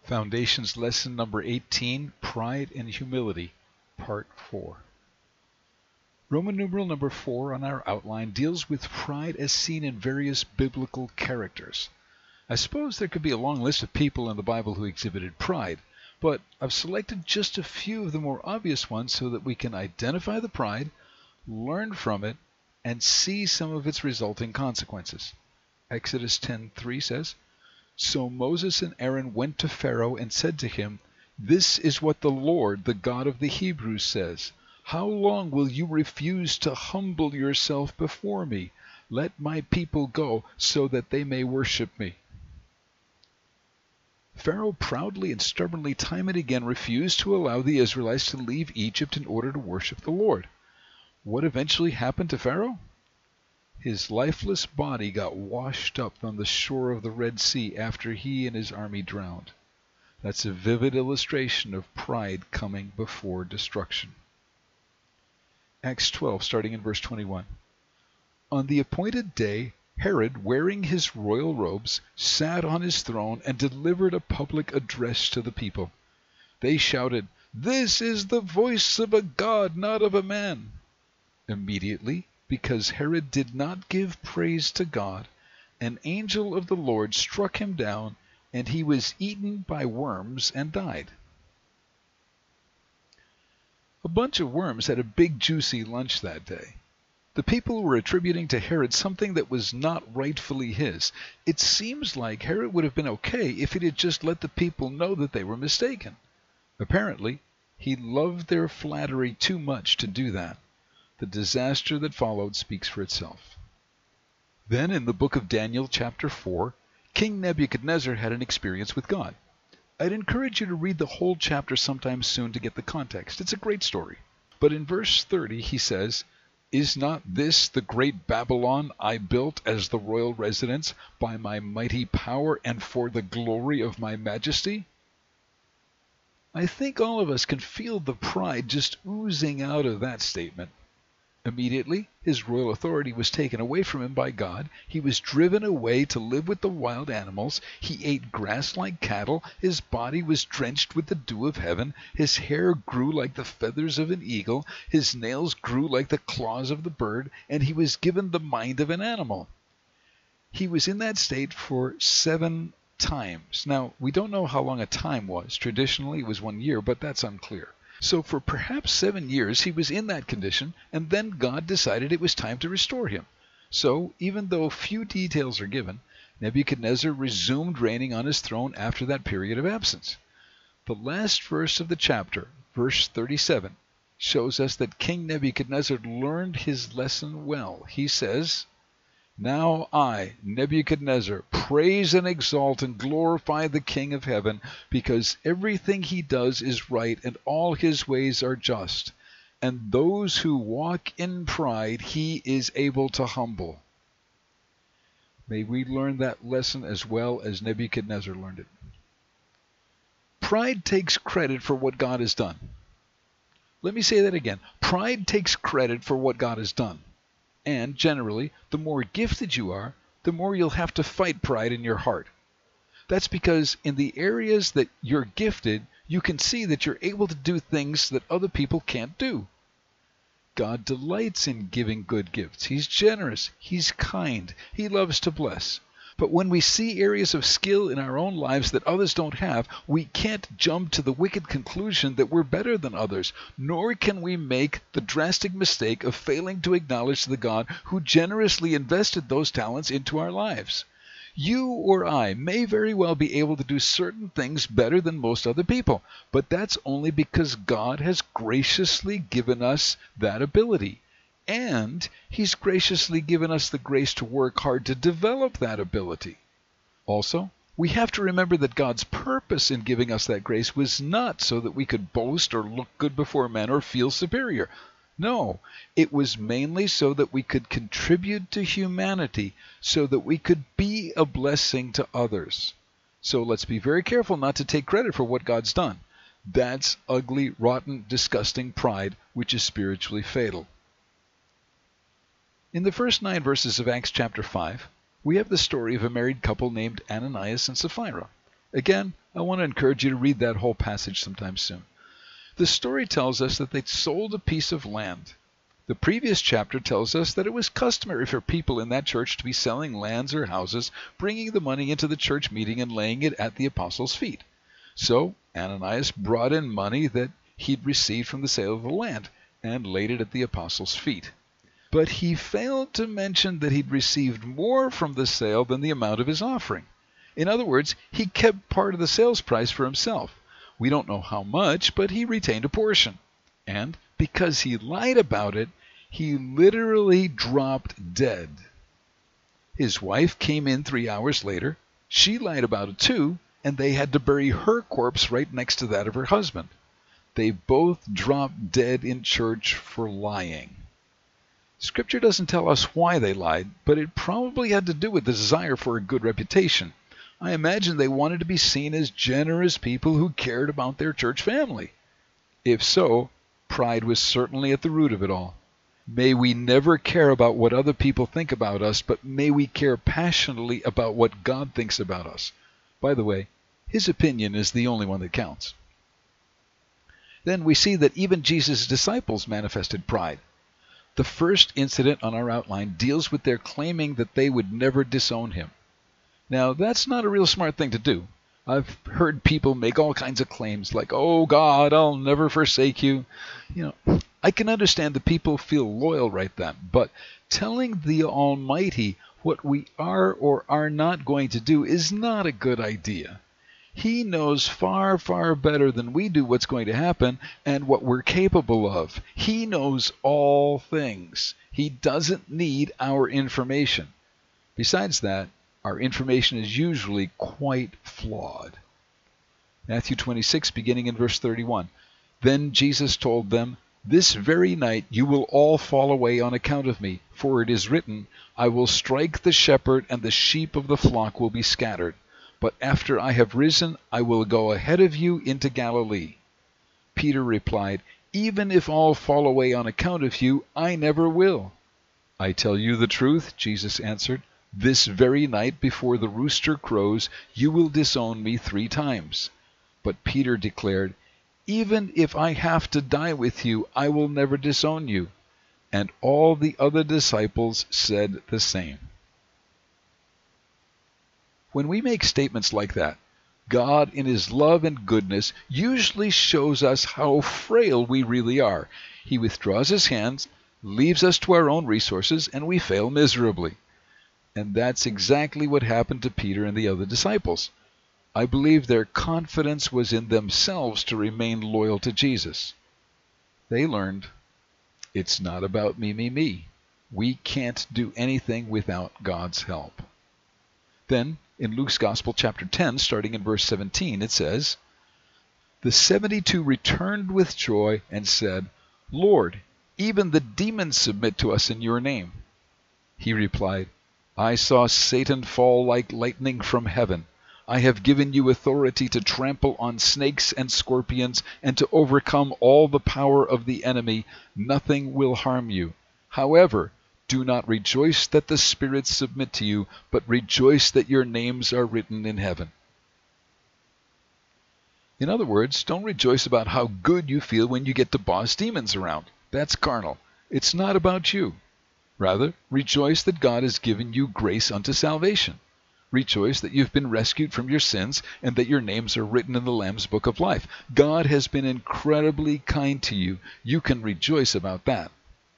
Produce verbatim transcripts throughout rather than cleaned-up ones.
Foundations lesson number eighteen, Pride and Humility, part four. Roman numeral number four on our outline deals with pride as seen in various biblical characters. I suppose there could be a long list of people in the Bible who exhibited pride, but I've selected just a few of the more obvious ones so that we can identify the pride, learn from it, and see some of its resulting consequences. Exodus ten three says, "So Moses and Aaron went to Pharaoh and said to him, 'This is what the Lord, the God of the Hebrews, says. How long will you refuse to humble yourself before me? Let my people go so that they may worship me.'" Pharaoh proudly and stubbornly time and again refused to allow the Israelites to leave Egypt in order to worship the Lord. What eventually happened to Pharaoh? His lifeless body got washed up on the shore of the Red Sea after he and his army drowned. That's a vivid illustration of pride coming before destruction. Acts twelve, starting in verse twenty-one. On the appointed day, Herod, wearing his royal robes, sat on his throne and delivered a public address to the people. They shouted, "This is the voice of a God, not of a man." Immediately, because Herod did not give praise to God, an angel of the Lord struck him down, and he was eaten by worms and died. A bunch of worms had a big juicy lunch that day. The people were attributing to Herod something that was not rightfully his. It seems like Herod would have been okay if he had just let the people know that they were mistaken. Apparently, he loved their flattery too much to do that. The disaster that followed speaks for itself. Then in the book of Daniel, chapter four, King Nebuchadnezzar had an experience with God. I'd encourage you to read the whole chapter sometime soon to get the context. It's a great story. But in verse thirty he says, "Is not this the great Babylon I built as the royal residence by my mighty power and for the glory of my majesty?" I think all of us can feel the pride just oozing out of that statement. Immediately, his royal authority was taken away from him by God. He was driven away to live with the wild animals. He ate grass like cattle. His body was drenched with the dew of heaven. His hair grew like the feathers of an eagle. His nails grew like the claws of the bird, and he was given the mind of an animal. He was in that state for seven times. Now, we don't know how long a time was. Traditionally, it was one year, but that's unclear. So for perhaps seven years he was in that condition, and then God decided it was time to restore him. So, even though few details are given, Nebuchadnezzar resumed reigning on his throne after that period of absence. The last verse of the chapter, verse thirty-seven, shows us that King Nebuchadnezzar learned his lesson well. He says, "Now I, Nebuchadnezzar, praise and exalt and glorify the King of heaven, because everything he does is right and all his ways are just. And those who walk in pride he is able to humble." May we learn that lesson as well as Nebuchadnezzar learned it. Pride takes credit for what God has done. Let me say that again. Pride takes credit for what God has done. And, generally, the more gifted you are, the more you'll have to fight pride in your heart. That's because in the areas that you're gifted, you can see that you're able to do things that other people can't do. God delights in giving good gifts. He's generous. He's kind. He loves to bless. But when we see areas of skill in our own lives that others don't have, we can't jump to the wicked conclusion that we're better than others, nor can we make the drastic mistake of failing to acknowledge the God who generously invested those talents into our lives. You or I may very well be able to do certain things better than most other people, but that's only because God has graciously given us that ability. And he's graciously given us the grace to work hard to develop that ability. Also, we have to remember that God's purpose in giving us that grace was not so that we could boast or look good before men or feel superior. No, it was mainly so that we could contribute to humanity, so that we could be a blessing to others. So let's be very careful not to take credit for what God's done. That's ugly, rotten, disgusting pride, which is spiritually fatal. In the first nine verses of Acts chapter five, we have the story of a married couple named Ananias and Sapphira. Again, I want to encourage you to read that whole passage sometime soon. The story tells us that they sold a piece of land. The previous chapter tells us that it was customary for people in that church to be selling lands or houses, bringing the money into the church meeting and laying it at the apostles' feet. So Ananias brought in money that he'd received from the sale of the land and laid it at the apostles' feet. But he failed to mention that he'd received more from the sale than the amount of his offering. In other words, he kept part of the sales price for himself. We don't know how much, but he retained a portion. And because he lied about it, he literally dropped dead. His wife came in three hours later. She lied about it too, and they had to bury her corpse right next to that of her husband. They both dropped dead in church for lying. Scripture doesn't tell us why they lied, but it probably had to do with the desire for a good reputation. I imagine they wanted to be seen as generous people who cared about their church family. If so, pride was certainly at the root of it all. May we never care about what other people think about us, but may we care passionately about what God thinks about us. By the way, His opinion is the only one that counts. Then we see that even Jesus' disciples manifested pride. The first incident on our outline deals with their claiming that they would never disown Him. Now, that's not a real smart thing to do. I've heard people make all kinds of claims like, "Oh God, I'll never forsake you." You know, I can understand that people feel loyal right then, but telling the Almighty what we are or are not going to do is not a good idea. He knows far, far better than we do what's going to happen and what we're capable of. He knows all things. He doesn't need our information. Besides that, our information is usually quite flawed. Matthew twenty-six, beginning in verse thirty-one. Then Jesus told them, "This very night you will all fall away on account of me, for it is written, I will strike the shepherd, and the sheep of the flock will be scattered. But after I have risen, I will go ahead of you into Galilee." Peter replied, "Even if all fall away on account of you, I never will." "I tell you the truth," Jesus answered, "this very night before the rooster crows, you will disown me three times." But Peter declared, "Even if I have to die with you, I will never disown you." And all the other disciples said the same. When we make statements like that, God in His love and goodness usually shows us how frail we really are. He withdraws His hands, leaves us to our own resources, and we fail miserably. And that's exactly what happened to Peter and the other disciples. I believe their confidence was in themselves to remain loyal to Jesus. They learned, it's not about me, me, me. We can't do anything without God's help. Then, in Luke's Gospel, chapter ten, starting in verse seventeen, it says, "The seventy-two returned with joy and said, 'Lord, even the demons submit to us in your name.' He replied, 'I saw Satan fall like lightning from heaven. I have given you authority to trample on snakes and scorpions and to overcome all the power of the enemy. Nothing will harm you. However, do not rejoice that the spirits submit to you, but rejoice that your names are written in heaven.'" In other words, don't rejoice about how good you feel when you get to boss demons around. That's carnal. It's not about you. Rather, rejoice that God has given you grace unto salvation. Rejoice that you've been rescued from your sins and that your names are written in the Lamb's Book of Life. God has been incredibly kind to you. You can rejoice about that.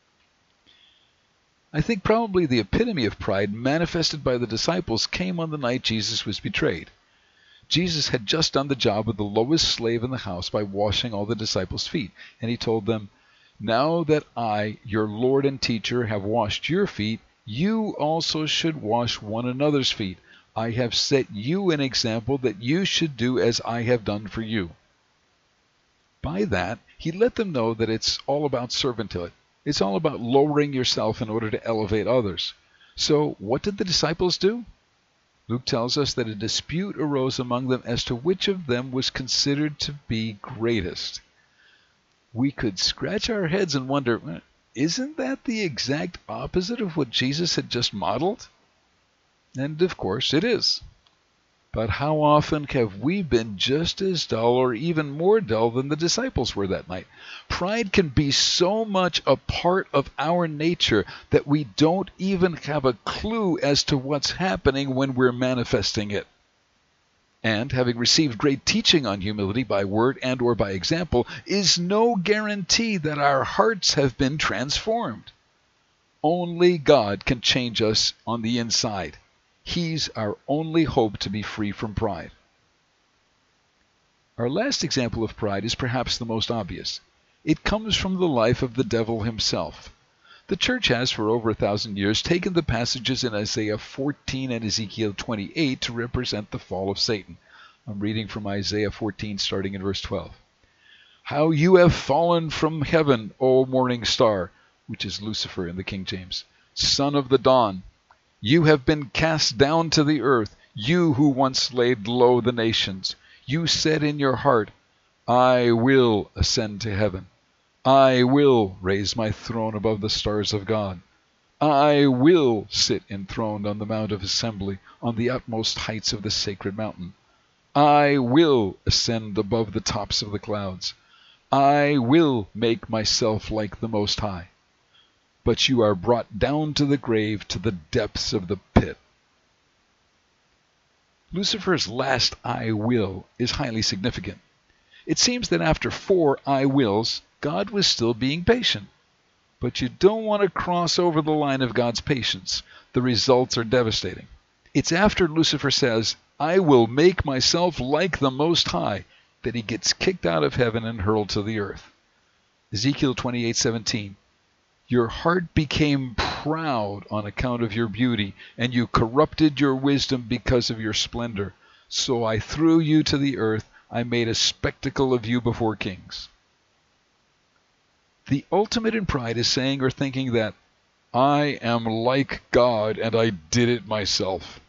I think probably the epitome of pride manifested by the disciples came on the night Jesus was betrayed. Jesus had just done the job of the lowest slave in the house by washing all the disciples' feet, and He told them, "Now that I, your Lord and teacher, have washed your feet, you also should wash one another's feet. I have set you an example that you should do as I have done for you." By that, He let them know that it's all about servanthood. It's all about lowering yourself in order to elevate others. So what did the disciples do? Luke tells us that a dispute arose among them as to which of them was considered to be greatest. We could scratch our heads and wonder, isn't that the exact opposite of what Jesus had just modeled? And of course it is. But how often have we been just as dull or even more dull than the disciples were that night? Pride can be so much a part of our nature that we don't even have a clue as to what's happening when we're manifesting it. And having received great teaching on humility by word and or by example is no guarantee that our hearts have been transformed. Only God can change us on the inside. He's our only hope to be free from pride. Our last example of pride is perhaps the most obvious. It comes from the life of the devil himself. The church has for over a thousand years taken the passages in Isaiah fourteen and Ezekiel twenty-eight to represent the fall of Satan. I'm reading from Isaiah fourteen starting in verse twelve. How you have fallen from heaven, O morning star, which is Lucifer in the King James, son of the dawn. You have been cast down to the earth, you who once laid low the nations. You said in your heart, I will ascend to heaven. I will raise my throne above the stars of God. I will sit enthroned on the mount of assembly, on the utmost heights of the sacred mountain. I will ascend above the tops of the clouds. I will make myself like the Most High. But you are brought down to the grave, to the depths of the pit. Lucifer's last I will is highly significant. It seems that after four I wills, God was still being patient. But you don't want to cross over the line of God's patience. The results are devastating. It's after Lucifer says, I will make myself like the Most High, that he gets kicked out of heaven and hurled to the earth. Ezekiel twenty-eight seventeen. Your heart became proud on account of your beauty, and you corrupted your wisdom because of your splendor. So I threw you to the earth. I made a spectacle of you before kings. The ultimate in pride is saying or thinking that I am like God and I did it myself.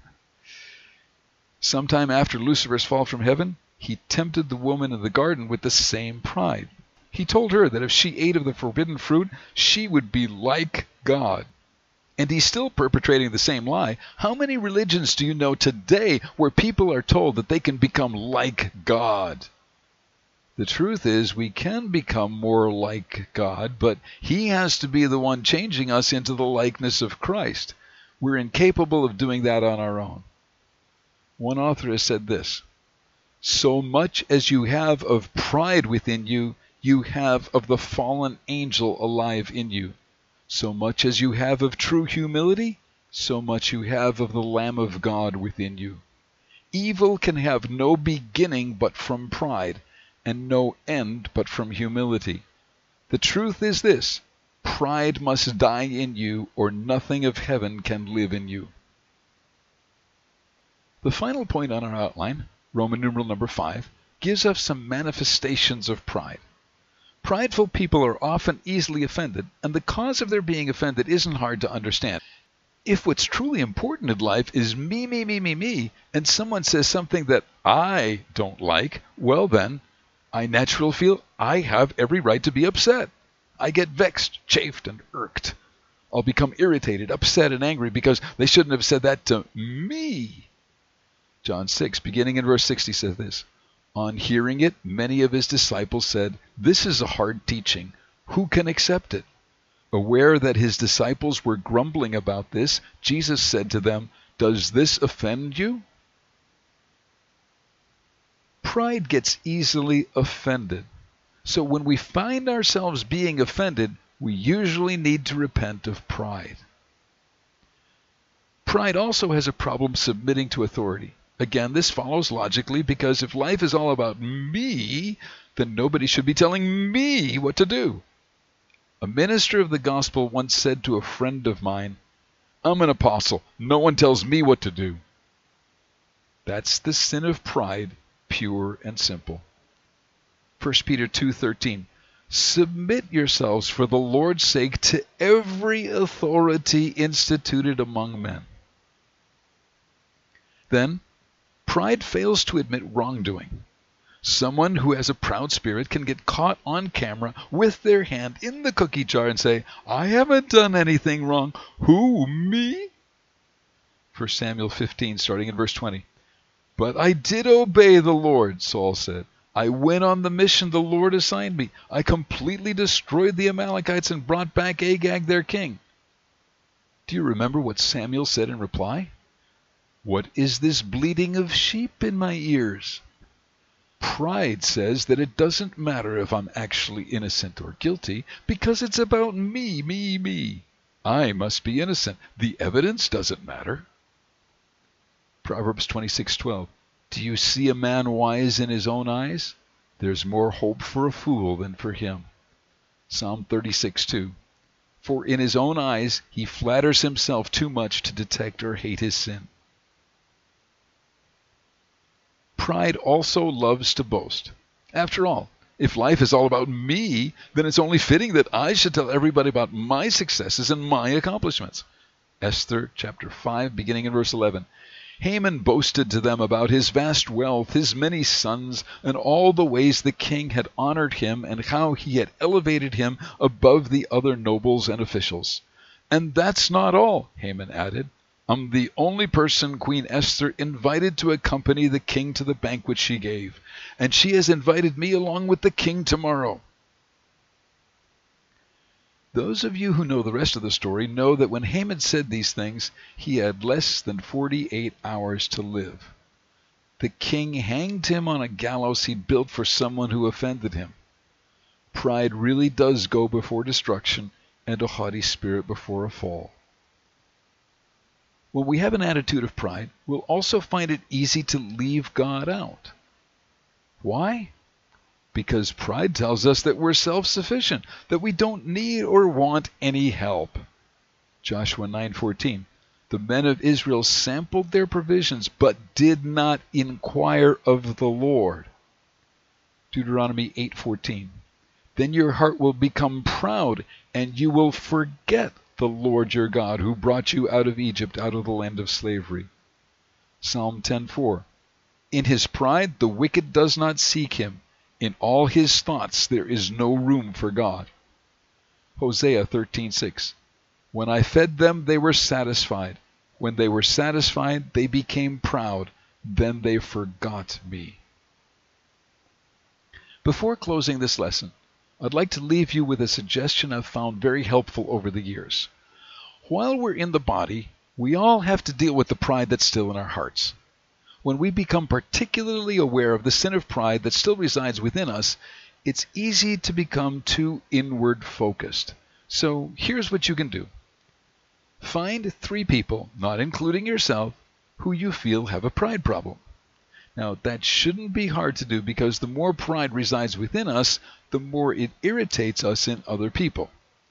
Sometime after Lucifer's fall from heaven, he tempted the woman in the garden with the same pride. He told her that if she ate of the forbidden fruit, she would be like God. And he's still perpetrating the same lie. How many religions do you know today where people are told that they can become like God? The truth is we can become more like God, but he has to be the one changing us into the likeness of Christ. We're incapable of doing that on our own. One author has said this, so much as you have of pride within you, you have of the fallen angel alive in you. So much as you have of true humility, so much you have of the Lamb of God within you. Evil can have no beginning but from pride, and no end but from humility. The truth is this, pride must die in you, or nothing of heaven can live in you. The final point on our outline, Roman numeral number five, gives us some manifestations of pride. Prideful people are often easily offended, and the cause of their being offended isn't hard to understand. If what's truly important in life is me, me, me, me, me, and someone says something that I don't like, well then, I naturally feel I have every right to be upset. I get vexed, chafed, and irked. I'll become irritated, upset, and angry because they shouldn't have said that to me. John six, beginning in verse sixty, says this. On hearing it, many of his disciples said, this is a hard teaching. Who can accept it? Aware that his disciples were grumbling about this, Jesus said to them, does this offend you? Pride gets easily offended. So when we find ourselves being offended, we usually need to repent of pride. Pride also has a problem submitting to authority. Again, this follows logically because if life is all about me, then nobody should be telling me what to do. A minister of the gospel once said to a friend of mine, I'm an apostle. No one tells me what to do. That's the sin of pride, pure and simple. First Peter two thirteen. Submit yourselves for the Lord's sake to every authority instituted among men. Then, pride fails to admit wrongdoing. Someone who has a proud spirit can get caught on camera with their hand in the cookie jar and say, I haven't done anything wrong. Who, me? First Samuel fifteen, starting in verse twenty. "But I did obey the Lord," Saul said. "I went on the mission the Lord assigned me. I completely destroyed the Amalekites and brought back Agag, their king." Do you remember what Samuel said in reply? "What is this bleating of sheep in my ears?" Pride says that it doesn't matter if I'm actually innocent or guilty, because it's about me, me, me. I must be innocent. The evidence doesn't matter. Proverbs twenty-six twelve. Do you see a man wise in his own eyes? There's more hope for a fool than for him. Psalm thirty-six two. For in his own eyes he flatters himself too much to detect or hate his sin. Pride also loves to boast. After all, if life is all about me, then it's only fitting that I should tell everybody about my successes and my accomplishments. Esther chapter five, beginning in verse eleven. Haman boasted to them about his vast wealth, his many sons, and all the ways the king had honored him and how he had elevated him above the other nobles and officials. "And that's not all," Haman added. "I'm the only person Queen Esther invited to accompany the king to the banquet she gave, and she has invited me along with the king tomorrow." Those of you who know the rest of the story know that when Haman said these things, he had less than forty-eight hours to live. The king hanged him on a gallows he'd built for someone who offended him. Pride really does go before destruction, and a haughty spirit before a fall. When we have an attitude of pride, we'll also find it easy to leave God out. Why? Because pride tells us that we're self-sufficient, that we don't need or want any help. Joshua nine fourteen. The men of Israel sampled their provisions, but did not inquire of the Lord. Deuteronomy eight fourteen. Then your heart will become proud, and you will forget the Lord your God, who brought you out of Egypt, out of the land of slavery. Psalm ten four. In his pride the wicked does not seek him. In all his thoughts there is no room for God. Hosea thirteen six. When I fed them, they were satisfied. When they were satisfied, they became proud. Then they forgot me. Before closing this lesson, I'd like to leave you with a suggestion I've found very helpful over the years. While we're in the body, we all have to deal with the pride that's still in our hearts. When we become particularly aware of the sin of pride that still resides within us, it's easy to become too inward focused. So here's what you can do. Find three people, not including yourself, who you feel have a pride problem. Now, that shouldn't be hard to do, because the more pride resides within us, the more it irritates us in other people.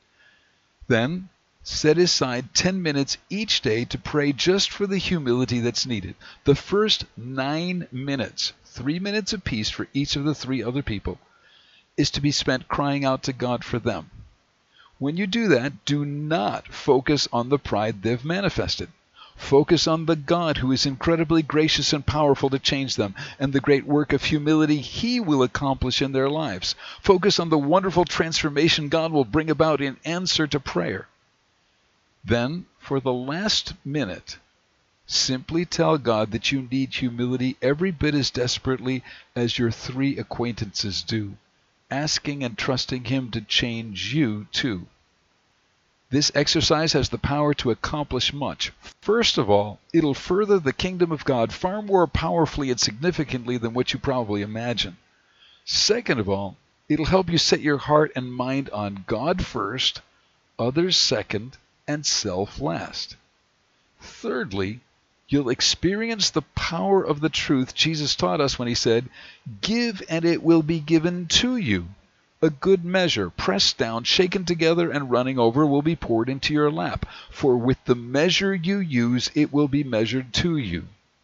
Then, set aside ten minutes each day to pray just for the humility that's needed. The first nine minutes, three minutes apiece for each of the three other people, is to be spent crying out to God for them. When you do that, do not focus on the pride they've manifested. Focus on the God who is incredibly gracious and powerful to change them, and the great work of humility He will accomplish in their lives. Focus on the wonderful transformation God will bring about in answer to prayer. Then, for the last minute, simply tell God that you need humility every bit as desperately as your three acquaintances do, asking and trusting Him to change you too. This exercise has the power to accomplish much. First of all, it'll further the kingdom of God far more powerfully and significantly than what you probably imagine. Second of all, it'll help you set your heart and mind on God first, others second, and self last. Thirdly, you'll experience the power of the truth Jesus taught us when He said, "Give and it will be given to you. A good measure, pressed down, shaken together, and running over will be poured into your lap. For with the measure you use, it will be measured to you."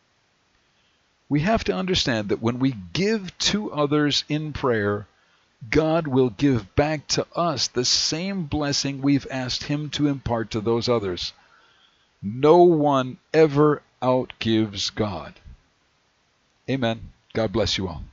We have to understand that when we give to others in prayer, God will give back to us the same blessing we've asked Him to impart to those others. No one ever outgives God. Amen. God bless you all.